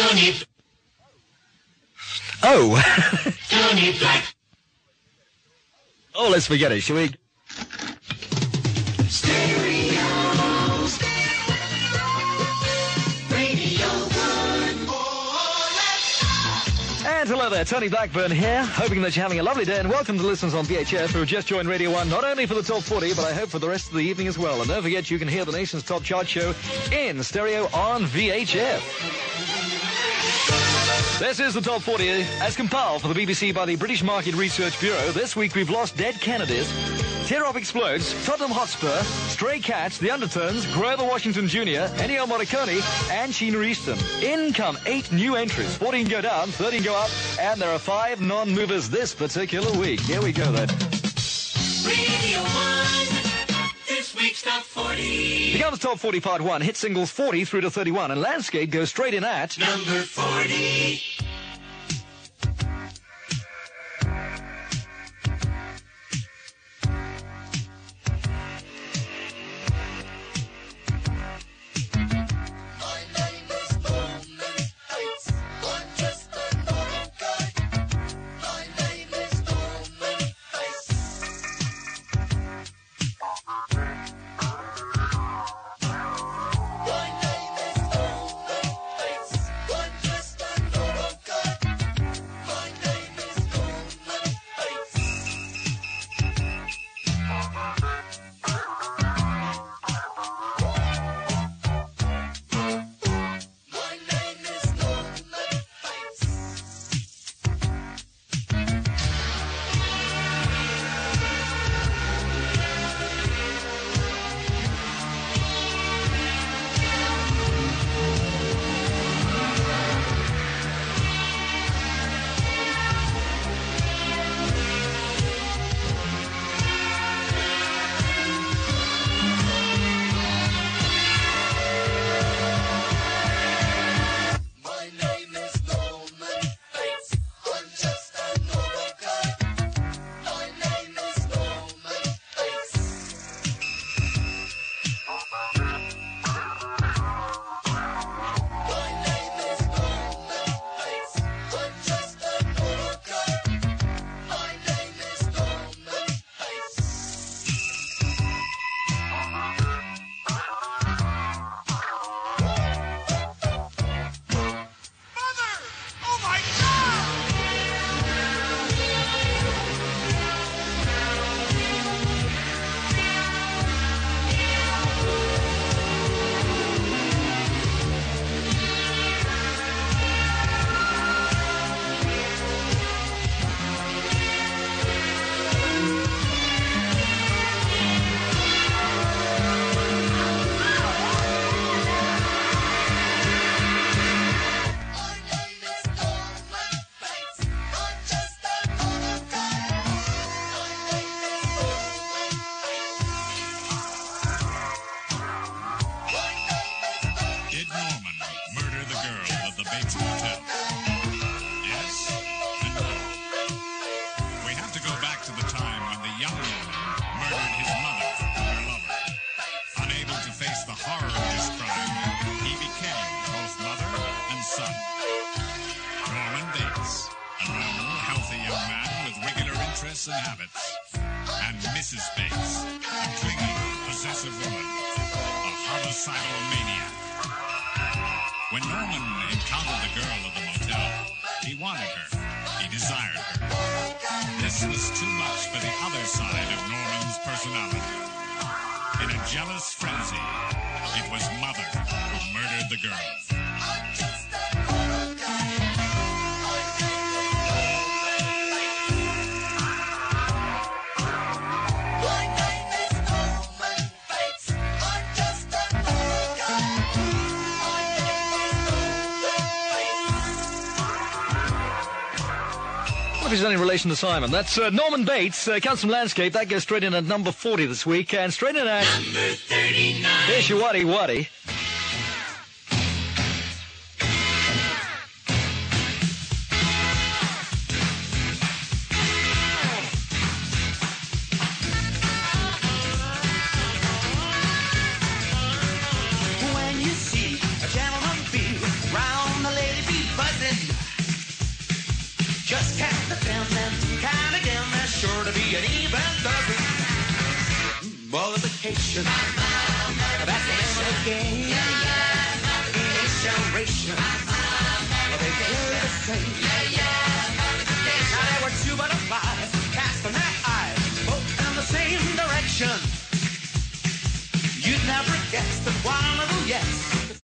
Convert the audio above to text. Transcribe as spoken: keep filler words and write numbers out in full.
Tony. Oh. Tony Black. Oh, let's forget it, shall we? Stereo. Radio One. And hello there, Tony Blackburn here, hoping that you're having a lovely day, and welcome to listeners on V H F who have just joined Radio one, not only for the top forty, but I hope for the rest of the evening as well. And don't forget, you can hear the nation's top chart show in stereo on V H F. This is the top forty, as compiled for the B B C by the British Market Research Bureau. This week we've lost Dead Kennedys, Tear Off Explodes, Tottenham Hotspur, Stray Cats, The Undertones, Grover Washington Junior, Ennio Morricone, and Sheena Easton. In come eight new entries. fourteen go down, thirteen go up, and there are five non-movers this particular week. Here we go then. Radio One. This week's top forty. Becomes top forty part one, hit singles forty through to thirty-one, and Landscape goes straight in at number forty. And habits, and Missus Bates, a clingy, possessive woman, a homicidal maniac. When Norman encountered the girl at the motel, he wanted her, he desired her. This was too much for the other side of Norman's personality. In a jealous frenzy, it was Mother who murdered the girl. If he's in relation to Simon. That's uh, Norman Bates, uh, comes from Landscape. That goes straight in at number forty this week. And straight in at number thirty-nine. There's your Waddy Waddy. When you see a gentleman be round the lady be and dozen. Multiplication, that's the name of the game. In each generation, they play the same. Now there were two butterflies casting their eyes both in the same direction. You'd never guess that one little yes